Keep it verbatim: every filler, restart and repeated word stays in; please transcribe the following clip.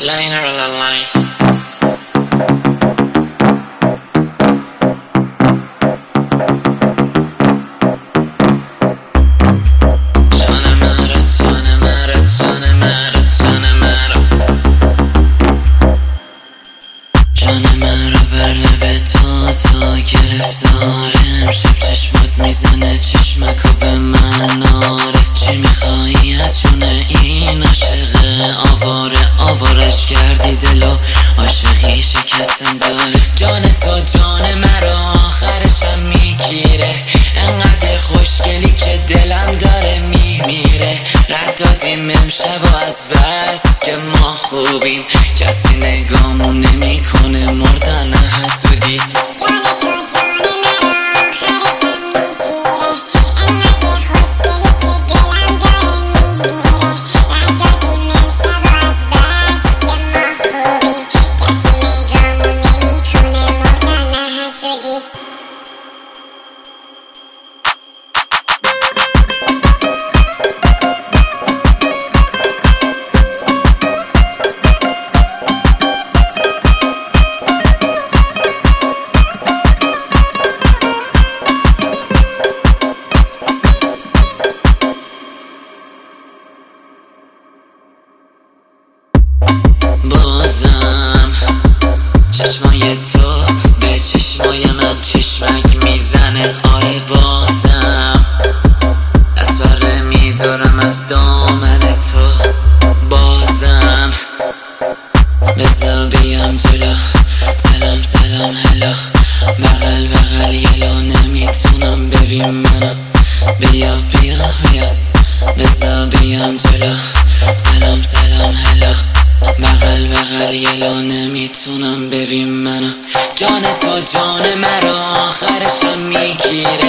Liner la line. جان مرا جان مرا جان مرا جان مرا جان مرا بر لب تو تا گرفتارم شب چشمات میزنه چشمکو به من آره چی میخوایی از جون این عاشق آواره آوارش کردی دلو عاشقی شکستم داره جان تو جان مرا آخرشم میگیره انقدر خوشگلی که دلم داره میمیره رد دادیم امشب و از بس که ما خوبیم کسی نگامون نمیکنه مردن حسودی بازم چشمای تو به چشمای من چشمک میزنه آره بازم از بره میدارم از دامن تو بازم بذار بیام جلو سلام سلام هلا بغل بغل یلو نمیتونم ببین منو بیا بیا بیا بذار بیام جلو سلام سلام هلا بغل بغل یلو نمیتونم ببین منو جان تو جان مرا آخرشم میگیره